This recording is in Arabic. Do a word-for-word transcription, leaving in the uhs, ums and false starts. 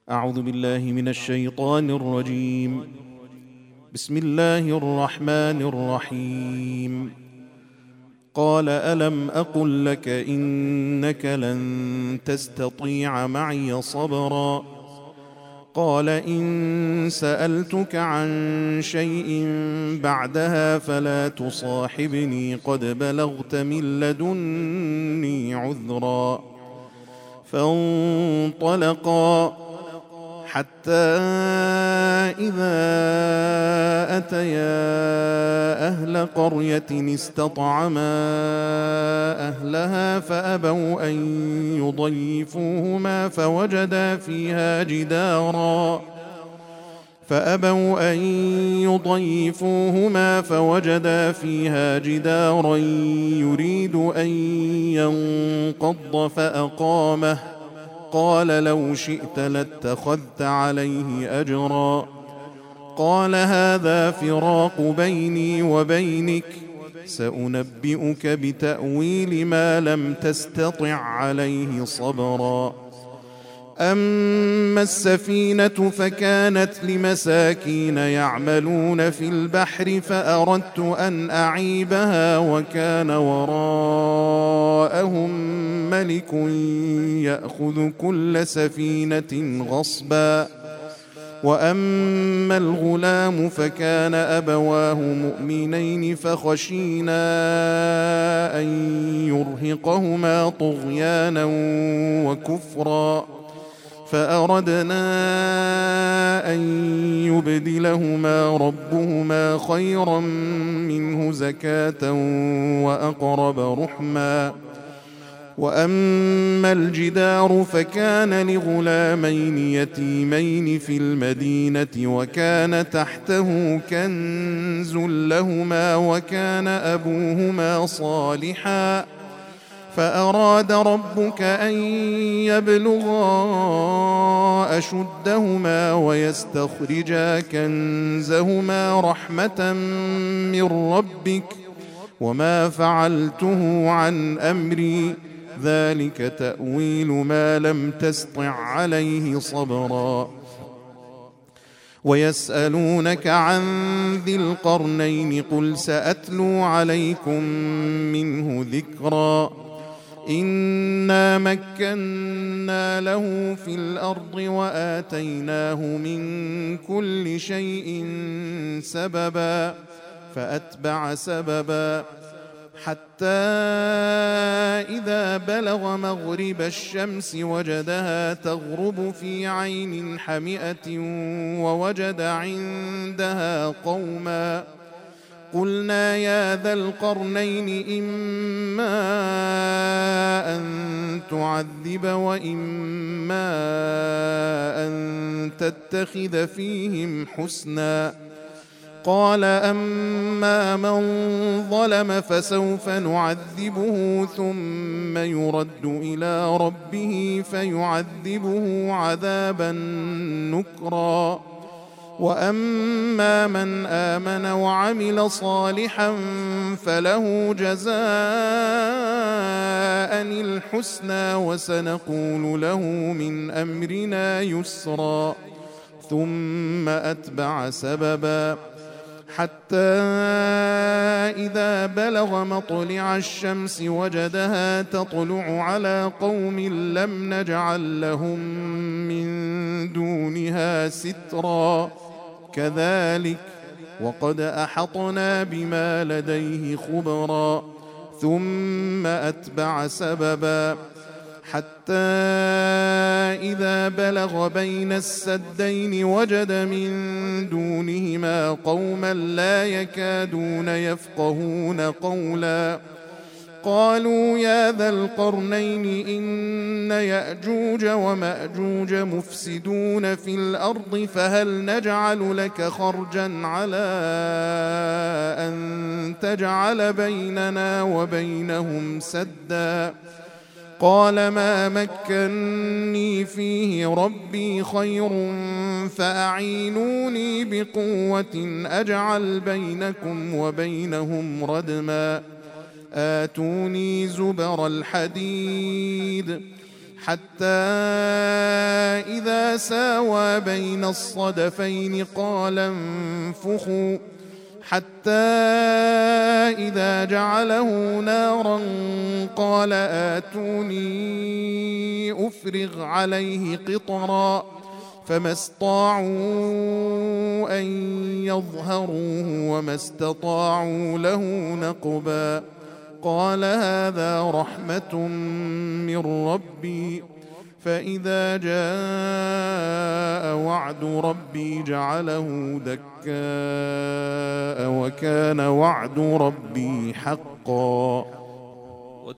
أعوذ بالله من الشيطان الرجيم. بسم الله الرحمن الرحيم. قال ألم أقل لك إنك لن تستطيع معي صبرا قال إن سألتك عن شيء بعدها فلا تصاحبني قد بلغت من لدني عذرا فانطلقا حتى إذا أتيا أهل قرية استطعما أهلها فأبوا أن يضيفوهما فوجدا فيها جدارا فأبوا أن يضيفوهما فوجدا فيها جدارا يريد أن ينقض فأقامه قال لو شئت لاتخذت عليه أجرا قال هذا فراق بيني وبينك سأنبئك بتأويل ما لم تستطع عليه صبرا أما السفينة فكانت لمساكين يعملون في البحر فأردت أن أعيبها وكان وراءهم ملك يأخذ كل سفينة غصبا وأما الغلام فكان أبواه مؤمنين فخشينا أن يرهقهما طغيانا وكفرا فأردنا أن يبدلهما ربهما خيرا منه زكاة وأقرب رحما وأما الجدار فكان لغلامين يتيمين في المدينة وكان تحته كنز لهما وكان أبوهما صالحا فأراد ربك أن يبلغا أشدهما ويستخرجا كنزهما رحمة من ربك وما فعلته عن أمري ذلك تأويل ما لم تسطع عليه صبرا ويسألونك عن ذي القرنين قل سأتلو عليكم منه ذكرا إنا مكنا له في الأرض وآتيناه من كل شيء سببا فأتبع سببا حتى إذا بلغ مغرب الشمس وجدها تغرب في عين حمئة ووجد عندها قوما قلنا يا ذا القرنين إما أن تعذب وإما أن تتخذ فيهم حسنا قال أما من ظلم فسوف نعذبه ثم يرد إلى ربه فيعذبه عذابا نكرا وأما من آمن وعمل صالحا فله جزاء الحسنى وسنقول له من أمرنا يسرا ثم أتبع سببا حتى إذا بلغ مطلع الشمس وجدها تطلع على قوم لم نجعل لهم من دونها سترا كذلك وقد أحطنا بما لديه خبرا ثم أتبع سببا حتى إذا بلغ بين السدين وجد من دونهما قوما لا يكادون يفقهون قولا قالوا يا ذا القرنين إن يأجوج ومأجوج مفسدون في الأرض فهل نجعل لك خرجا على أن تجعل بيننا وبينهم سدا قال ما مكني فيه ربي خير فأعينوني بقوة أجعل بينكم وبينهم ردما آتوني زبر الحديد حتى إذا ساوى بين الصدفين قال انفخوا حتى إذا جعله نارا قال آتوني أفرغ عليه قطرا فما استطاعوا أن يظهروه وما استطاعوا له نقبا قال هذا رحمة من ربي فإذا جاء وعد ربي جعله دكاء وكان وعد ربي حقا.